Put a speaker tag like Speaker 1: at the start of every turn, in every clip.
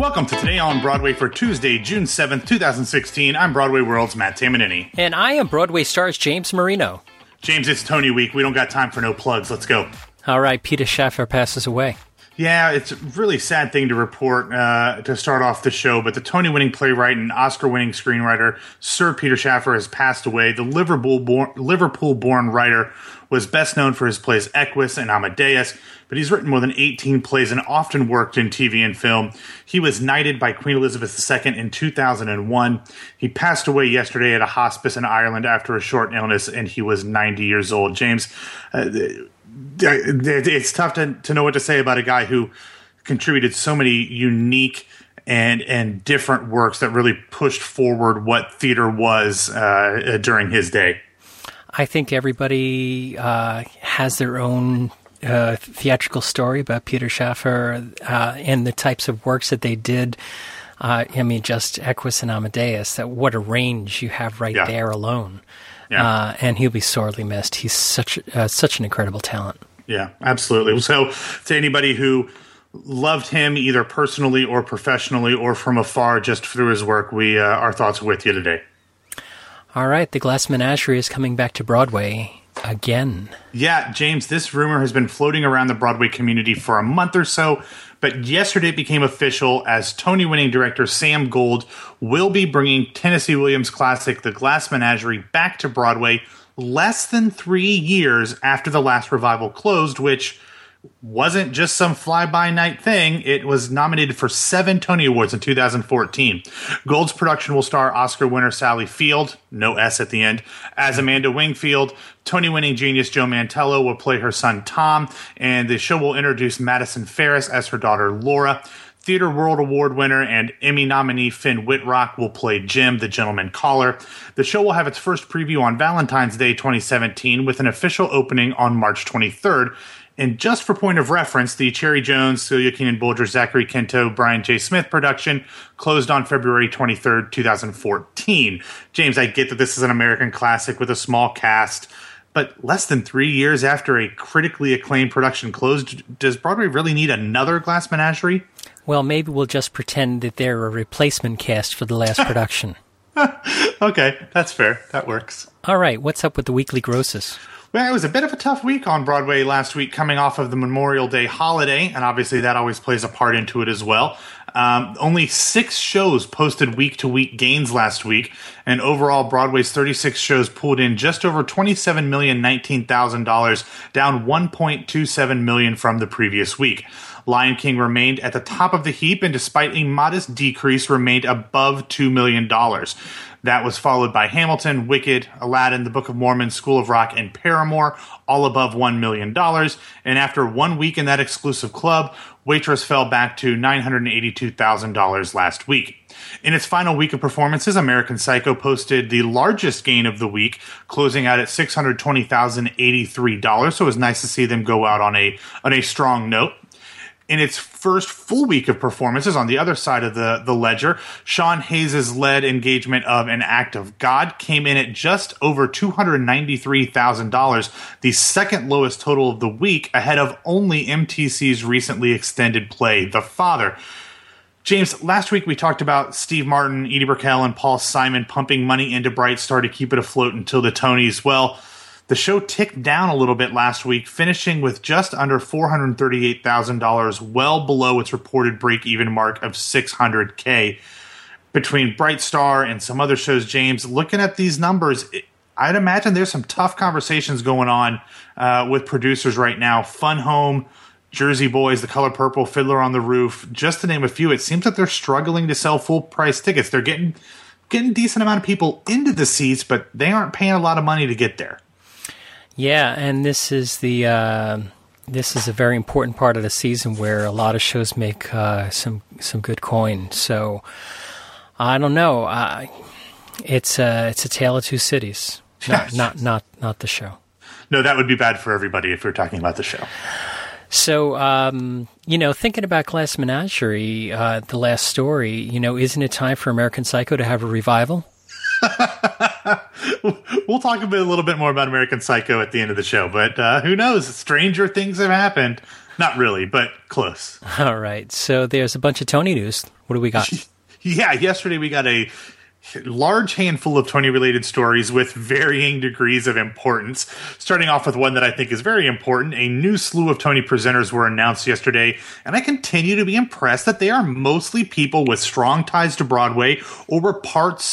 Speaker 1: Welcome to Today on Broadway for Tuesday, June 7th, 2016. I'm Broadway World's Matt Tamanini.
Speaker 2: And I am Broadway Stars James Marino.
Speaker 1: James, it's Tony Week. We don't got time for no plugs. Let's go.
Speaker 2: All right, Peter Shaffer passes away.
Speaker 1: Yeah, it's a really sad thing to report to start off the show, but the Tony-winning playwright and Oscar-winning screenwriter Sir Peter Shaffer has passed away. The Liverpool-born writer was best known for his plays Equus and Amadeus, but he's written more than 18 plays and often worked in TV and film. He was knighted by Queen Elizabeth II in 2001. He passed away yesterday at a hospice in Ireland after a short illness, and he was 90 years old. James, it's tough to know what to say about a guy who contributed so many unique and different works that really pushed forward what theater was during his day.
Speaker 2: I think everybody has their own theatrical story about Peter Shaffer and the types of works that they did. Just Equus and Amadeus, what a range you have there alone. Yeah. And he'll be sorely missed. He's such an incredible talent.
Speaker 1: Yeah, absolutely. So to anybody who loved him either personally or professionally or from afar just through his work, our thoughts are with you today.
Speaker 2: All right, The Glass Menagerie is coming back to Broadway again. Yeah,
Speaker 1: James, this rumor has been floating around the Broadway community for a month or so, but yesterday it became official as Tony-winning director Sam Gold will be bringing Tennessee Williams' classic The Glass Menagerie back to Broadway less than 3 years after the last revival closed, which wasn't just some fly-by-night thing. It was nominated for 7 Tony Awards in 2014. Gold's production will star Oscar winner Sally Field, no S at the end, as Amanda Wingfield. Tony-winning genius Joe Mantello will play her son Tom, and the show will introduce Madison Ferris as her daughter Laura. Theater World Award winner and Emmy nominee Finn Whitrock will play Jim, the gentleman caller. The show will have its first preview on Valentine's Day 2017 with an official opening on March 23rd. And just for point of reference, the Cherry Jones, Celia Keenan-Bolger, Zachary Quinto, Brian J. Smith production closed on February 23rd, 2014. James, I get that this is an American classic with a small cast, but less than 3 years after a critically acclaimed production closed, does Broadway really need another Glass Menagerie?
Speaker 2: Well, maybe we'll just pretend that they're a replacement cast for the last production.
Speaker 1: Okay, that's fair. That works.
Speaker 2: All right, what's up with the weekly grosses?
Speaker 1: Well, it was a bit of a tough week on Broadway last week, coming off of the Memorial Day holiday, and obviously that always plays a part into it as well. Only 6 shows posted week-to-week gains last week, and overall Broadway's 36 shows pulled in just over $27,019,000, down $1.27 million from the previous week. Lion King remained at the top of the heap, and despite a modest decrease, remained above $2 million. That was followed by Hamilton, Wicked, Aladdin, The Book of Mormon, School of Rock, and Paramore, all above $1 million. And after 1 week in that exclusive club, Waitress fell back to $982,000 last week. In its final week of performances, American Psycho posted the largest gain of the week, closing out at $620,083. So it was nice to see them go out on a strong note. In its first full week of performances, on the other side of the ledger, Sean Hayes' lead engagement of An Act of God came in at just over $293,000, the second lowest total of the week, ahead of only MTC's recently extended play, The Father. James, last week we talked about Steve Martin, Edie Brickell, and Paul Simon pumping money into Bright Star to keep it afloat until the Tonys. Well, the show ticked down a little bit last week, finishing with just under $438,000, well below its reported break-even mark of $600K. Between Bright Star and some other shows, James, looking at these numbers, I'd imagine there's some tough conversations going on with producers right now. Fun Home, Jersey Boys, The Color Purple, Fiddler on the Roof, just to name a few. It seems that they're struggling to sell full-price tickets. They're getting a decent amount of people into the seats, but they aren't paying a lot of money to get there.
Speaker 2: Yeah, and this is a very important part of the season where a lot of shows make some good coin. So I don't know. It's a tale of two cities. Not the show.
Speaker 1: No, that would be bad for everybody if we're talking about the show.
Speaker 2: So, thinking about Glass Menagerie, the last story, isn't it time for American Psycho to have a revival?
Speaker 1: We'll talk a little bit more about American Psycho at the end of the show, but who knows? Stranger things have happened. Not really, but close.
Speaker 2: All right. So there's a bunch of Tony news. What do we got?
Speaker 1: Yeah, yesterday we got a large handful of Tony-related stories with varying degrees of importance. Starting off with one that I think is very important. A new slew of Tony presenters were announced yesterday, and I continue to be impressed that they are mostly people with strong ties to Broadway or were part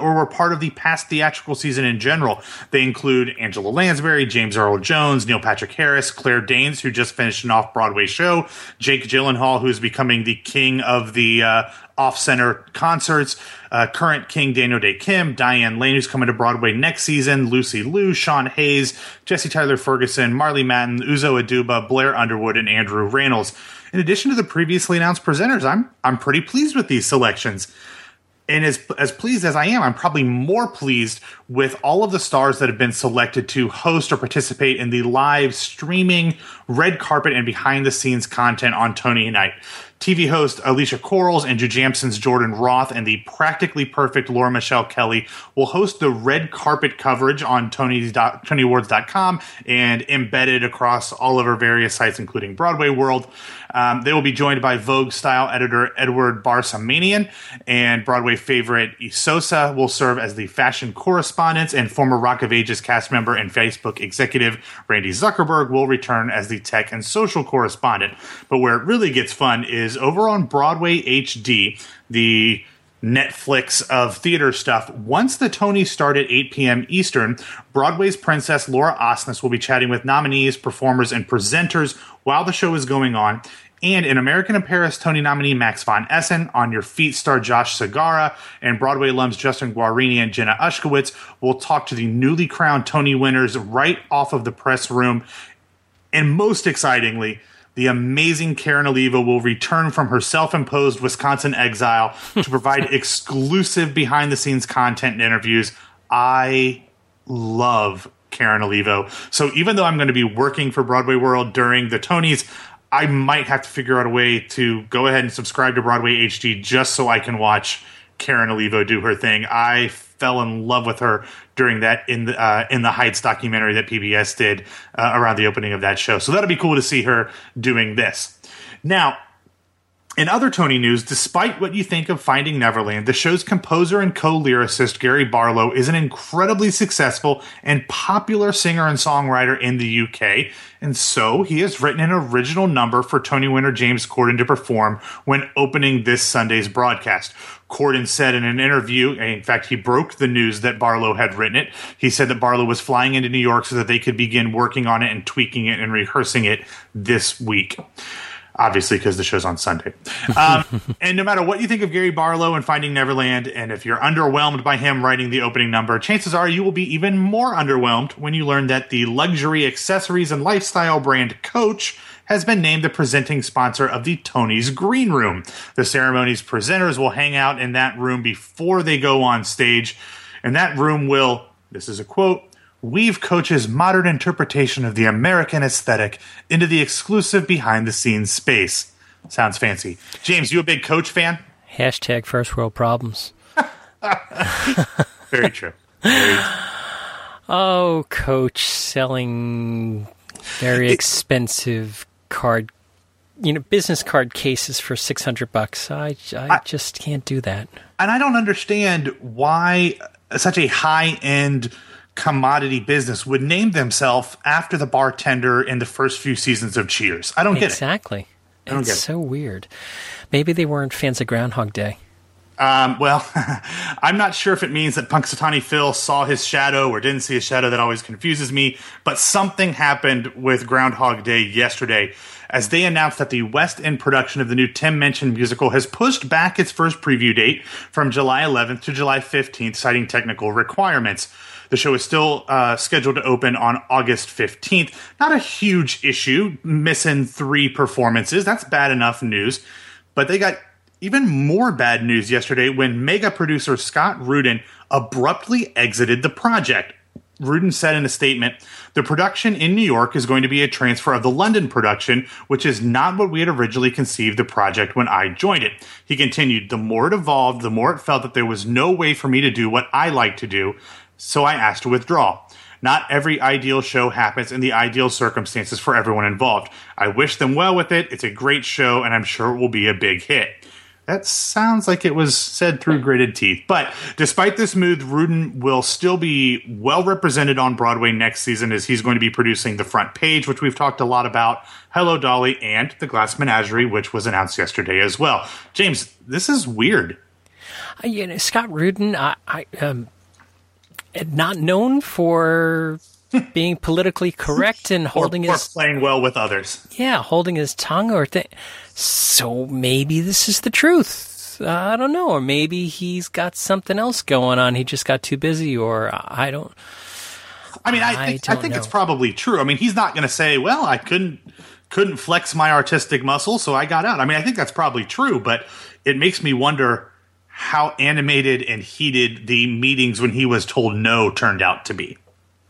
Speaker 1: of the past theatrical season in general. They include Angela Lansbury, James Earl Jones, Neil Patrick Harris, Claire Danes, who just finished an off-Broadway show, Jake Gyllenhaal, who's becoming the king of the off-center concerts, current King Daniel Day Kim, Diane Lane, who's coming to Broadway next season, Lucy Liu, Sean Hayes, Jesse Tyler Ferguson, Marley Matlin, Uzo Aduba, Blair Underwood, and Andrew Rannells. In addition to the previously announced presenters, I'm pretty pleased with these selections. And as pleased as I am, I'm probably more pleased with all of the stars that have been selected to host or participate in the live streaming, red carpet, and behind-the-scenes content on Tony Night. TV host Alicia Corals, Andrew Jamson's Jordan Roth, and the practically perfect Laura Michelle Kelly will host the red carpet coverage on TonyAwards.com and embedded across all of our various sites, including Broadway World. They will be joined by Vogue style editor Edward Barsamanian, and Broadway favorite Isosa will serve as the fashion correspondent, and former Rock of Ages cast member and Facebook executive Randy Zuckerberg will return as the tech and social correspondent. But where it really gets fun is over on Broadway HD, the Netflix of theater stuff. Once the Tonys start at 8 p.m. Eastern, Broadway's Princess Laura Osnes will be chatting with nominees, performers, and presenters while the show is going on. And in American in Paris, Tony nominee Max von Essen, On Your Feet star Josh Segarra, and Broadway alums Justin Guarini and Jenna Ushkowitz will talk to the newly crowned Tony winners right off of the press room. And most excitingly, the amazing Karen Olivo will return from her self-imposed Wisconsin exile to provide exclusive behind-the-scenes content and interviews. I love Karen Olivo. So even though I'm going to be working for Broadway World during the Tonys, I might have to figure out a way to go ahead and subscribe to Broadway HD just so I can watch Karen Olivo do her thing. I fell in love with her during that in the Heights documentary that PBS did around the opening of that show. So that'll be cool to see her doing this. Now, in other Tony news, despite what you think of Finding Neverland, the show's composer and co-lyricist Gary Barlow is an incredibly successful and popular singer and songwriter in the UK, and so he has written an original number for Tony winner James Corden to perform when opening this Sunday's broadcast. Corden said in an interview, in fact, he broke the news that Barlow had written it. He said that Barlow was flying into New York so that they could begin working on it and tweaking it and rehearsing it this week. Obviously, because the show's on Sunday. And no matter what you think of Gary Barlow and Finding Neverland, and if you're underwhelmed by him writing the opening number, chances are you will be even more underwhelmed when you learn that the luxury accessories and lifestyle brand Coach has been named the presenting sponsor of the Tonys Green Room. The ceremony's presenters will hang out in that room before they go on stage, and that room will, this is a quote, weave Coach's modern interpretation of the American aesthetic into the exclusive behind-the-scenes space. Sounds fancy. James, you a big Coach fan?
Speaker 2: Hashtag first world problems.
Speaker 1: Very true.
Speaker 2: Oh, Coach selling very expensive business card cases for $600. I just can't do that.
Speaker 1: And I don't understand why such a high-end commodity business would name themselves after the bartender in the first few seasons of Cheers. I don't get it.
Speaker 2: Exactly. It's so weird. Maybe they weren't fans of Groundhog Day.
Speaker 1: Well, I'm not sure if it means that Punxsutawney Phil saw his shadow or didn't see his shadow. That always confuses me. But something happened with Groundhog Day yesterday as they announced that the West End production of the new Tim Minchin musical has pushed back its first preview date from July 11th to July 15th, citing technical requirements. The show is still scheduled to open on August 15th. Not a huge issue, missing 3 performances. That's bad enough news. But they got even more bad news yesterday when mega producer Scott Rudin abruptly exited the project. Rudin said in a statement, "The production in New York is going to be a transfer of the London production, which is not what we had originally conceived the project when I joined it." He continued, "The more it evolved, the more it felt that there was no way for me to do what I like to do, so I asked to withdraw." Not every ideal show happens in the ideal circumstances for everyone involved. I wish them well with it. It's a great show, and I'm sure it will be a big hit. That sounds like it was said through gritted teeth. But despite this move, Rudin will still be well represented on Broadway next season, as he's going to be producing The Front Page, which we've talked a lot about, Hello, Dolly, and The Glass Menagerie, which was announced yesterday as well. James, this is weird.
Speaker 2: Scott Rudin, not known for being politically correct and holding
Speaker 1: or playing well with others.
Speaker 2: Yeah, holding his tongue or so maybe this is the truth. I don't know, or maybe he's got something else going on. He just got too busy, or I don't.
Speaker 1: I mean, I think it's probably true. I mean, he's not going to say, "Well, I couldn't flex my artistic muscle, so I got out." I mean, I think that's probably true, but it makes me wonder how animated and heated the meetings when he was told no turned out to be.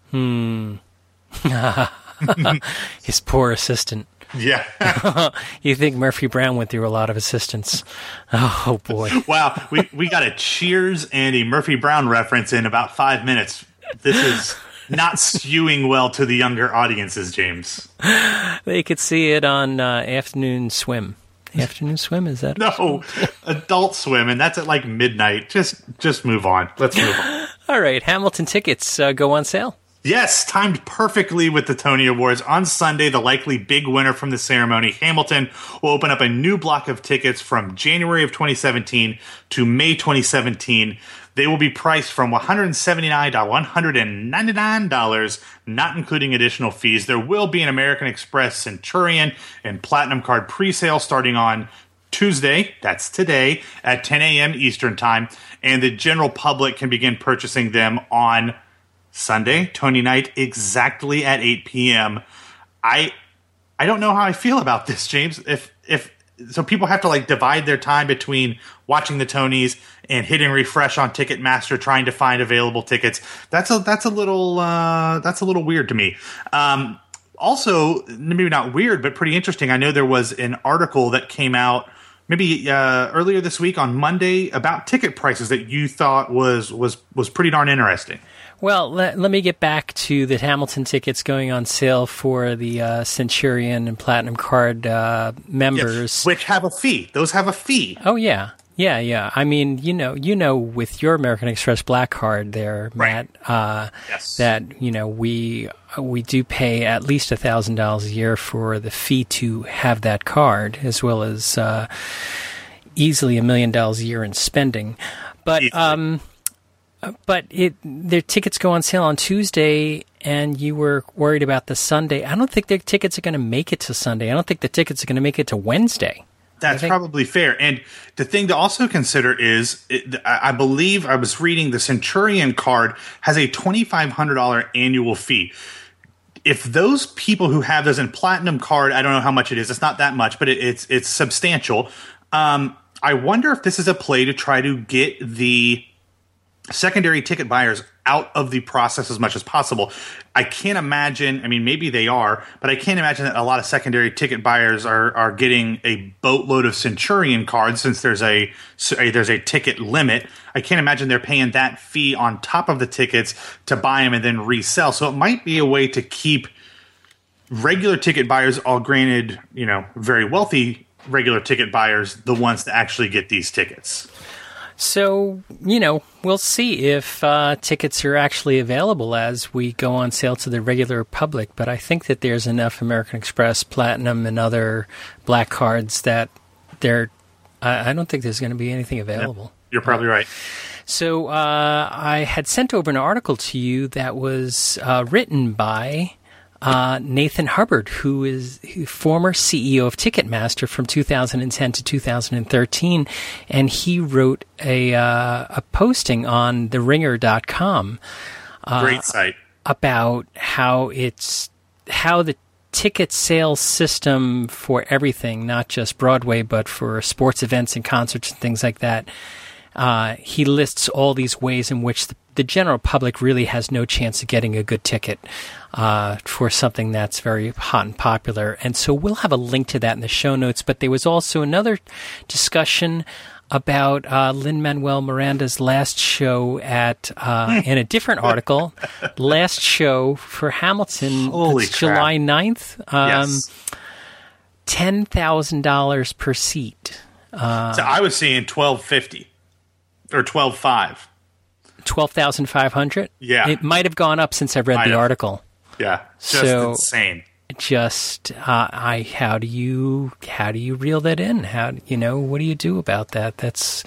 Speaker 2: His poor assistant.
Speaker 1: Yeah.
Speaker 2: You think Murphy Brown went through a lot of assistants. Oh, boy.
Speaker 1: Wow. We got a Cheers and a Murphy Brown reference in about 5 minutes. This is not skewing well to the younger audiences, James.
Speaker 2: They could see it on Afternoon Swim. Afternoon Swim, is that?
Speaker 1: No, Adult Swim, and that's at like midnight. Just move on. Let's move on.
Speaker 2: All right. Hamilton tickets go on sale.
Speaker 1: Yes, timed perfectly with the Tony Awards. On Sunday, the likely big winner from the ceremony, Hamilton, will open up a new block of tickets from January of 2017 to May 2017. They will be priced from $179 to $199, not including additional fees. There will be an American Express Centurion and Platinum Card presale starting on Tuesday, that's today, at 10 a.m. Eastern Time, and the general public can begin purchasing them on Sunday, Tony night, exactly at 8 p.m. I don't know how I feel about this, James. If so, people have to like divide their time between watching the Tonys and hitting refresh on Ticketmaster, trying to find available tickets. That's a little weird to me. Also, maybe not weird, but pretty interesting. I know there was an article that came out maybe earlier this week on Monday about ticket prices that you thought was pretty darn interesting.
Speaker 2: Well, let me get back to the Hamilton tickets going on sale for the Centurion and Platinum Card members.
Speaker 1: Yes, which have a fee. Those have a fee.
Speaker 2: Oh, yeah. Yeah. I mean, you know, with your American Express Black Card there, Matt,
Speaker 1: right. Yes.
Speaker 2: That, we do pay at least $1,000 a year for the fee to have that card, as well as easily $1 million a year in spending. But their tickets go on sale on Tuesday, and you were worried about the Sunday. I don't think their tickets are going to make it to Sunday. I don't think the tickets are going to make it to Wednesday.
Speaker 1: That's probably fair. And the thing to also consider is, I believe I was reading the Centurion card has a $2,500 annual fee. If those people who have those in Platinum Card, I don't know how much it is. It's not that much, but it's substantial. I wonder if this is a play to try to get the secondary ticket buyers out of the process as much as possible. I can't imagine, I mean, maybe they are, but I can't imagine that a lot of secondary ticket buyers are getting a boatload of Centurion cards since there's a ticket limit. I can't imagine they're paying that fee on top of the tickets to buy them and then resell. So it might be a way to keep regular ticket buyers, all granted, very wealthy regular ticket buyers, the ones to actually get these tickets.
Speaker 2: So, we'll see if tickets are actually available as we go on sale to the regular public. But I think that there's enough American Express, Platinum, and other Black Cards that I don't think there's going to be anything available.
Speaker 1: Yep, you're probably right.
Speaker 2: So I had sent over an article to you that was written by Nathan Hubbard, who is former CEO of Ticketmaster from 2010 to 2013, and he wrote a posting on theringer.com.
Speaker 1: Great site.
Speaker 2: About how the ticket sales system for everything, not just Broadway, but for sports events and concerts and things like that. He lists all these ways in which the general public really has no chance of getting a good ticket for something that's very hot and popular. And so we'll have a link to that in the show notes. But there was also another discussion about Lin-Manuel Miranda's last show at, in a different article, last show for Hamilton, July 9th.
Speaker 1: Yes.
Speaker 2: $10,000 per seat.
Speaker 1: So I was seeing $12.50 or $12.5.
Speaker 2: 12,500?
Speaker 1: Yeah.
Speaker 2: It might have gone up since I read the article.
Speaker 1: Yeah. Just insane.
Speaker 2: How do you reel that in? What do you do about that? That's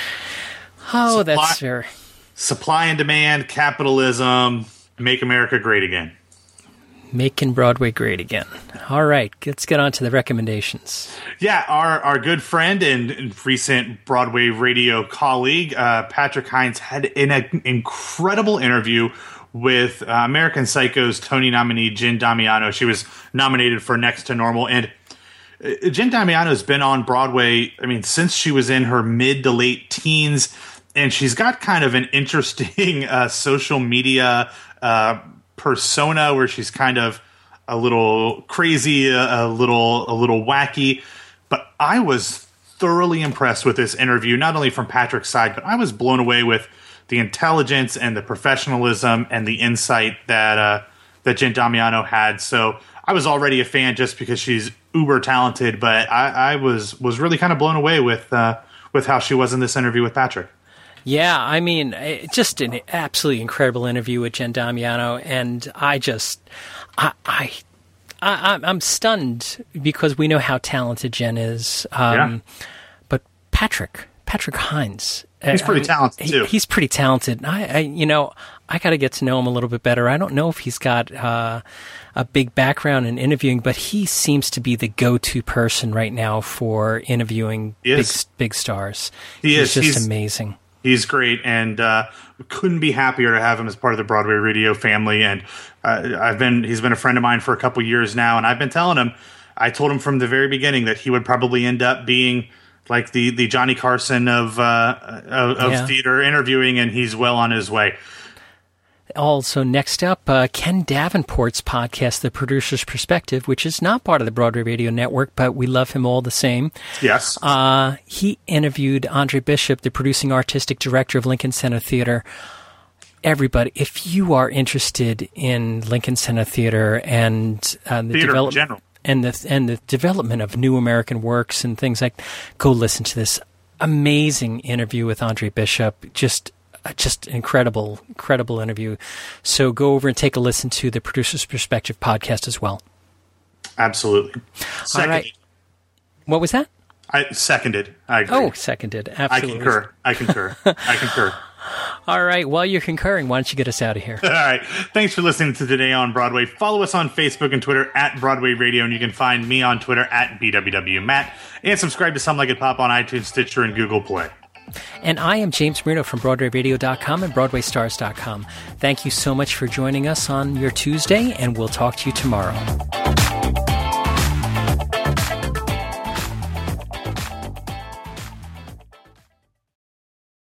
Speaker 2: fair.
Speaker 1: Supply and demand, capitalism, make America great again.
Speaker 2: Making Broadway great again. All right, let's get on to the recommendations.
Speaker 1: Yeah, our good friend and recent Broadway radio colleague, Patrick Hinds, had an incredible interview with American Psycho's Tony nominee Jen Damiano. She was nominated for Next to Normal, and Jen Damiano's been on Broadway, since she was in her mid to late teens, and she's got kind of an interesting social media persona where she's kind of a little crazy, a little wacky. But I was thoroughly impressed with this interview, not only from Patrick's side, but I was blown away with the intelligence and the professionalism and the insight that Jen Damiano had. So I was already a fan just because she's uber talented, but I was really kind of blown away with how she was in this interview with Patrick.
Speaker 2: Yeah, just an absolutely incredible interview with Jen Damiano, and I'm stunned because we know how talented Jen is. But Patrick Hinds,
Speaker 1: he's pretty talented too.
Speaker 2: He's pretty talented. I got to get to know him a little bit better. I don't know if he's got a big background in interviewing, but he seems to be the go-to person right now for interviewing big stars. He's just amazing.
Speaker 1: He's great, and couldn't be happier to have him as part of the Broadway radio family. And he's been a friend of mine for a couple years now, and I've been telling him, I told him from the very beginning that he would probably end up being like the Johnny Carson of theater interviewing, and he's well on his way.
Speaker 2: Also, next up, Ken Davenport's podcast, The Producer's Perspective, which is not part of the Broadway Radio Network, but we love him all the same.
Speaker 1: Yes.
Speaker 2: He interviewed Andre Bishop, the producing artistic director of Lincoln Center Theater. Everybody, if you are interested in Lincoln Center Theater and the development and the development of new American works and things like, go listen to this amazing interview with Andre Bishop. Just incredible interview. So go over and take a listen to the Producer's Perspective podcast as well.
Speaker 1: Absolutely.
Speaker 2: All right. What was that?
Speaker 1: I seconded. I agree.
Speaker 2: Oh, seconded. Absolutely.
Speaker 1: I concur.
Speaker 2: All right. While you're concurring, why don't you get us out of here?
Speaker 1: All right. Thanks for listening to Today on Broadway. Follow us on Facebook and Twitter at Broadway Radio, and you can find me on Twitter at BWWMatt, and subscribe to Some Like It Pop on iTunes, Stitcher, and Google Play.
Speaker 2: And I am James Marino from BroadwayRadio.com and BroadwayStars.com. Thank you so much for joining us on your Tuesday, and we'll talk to you tomorrow.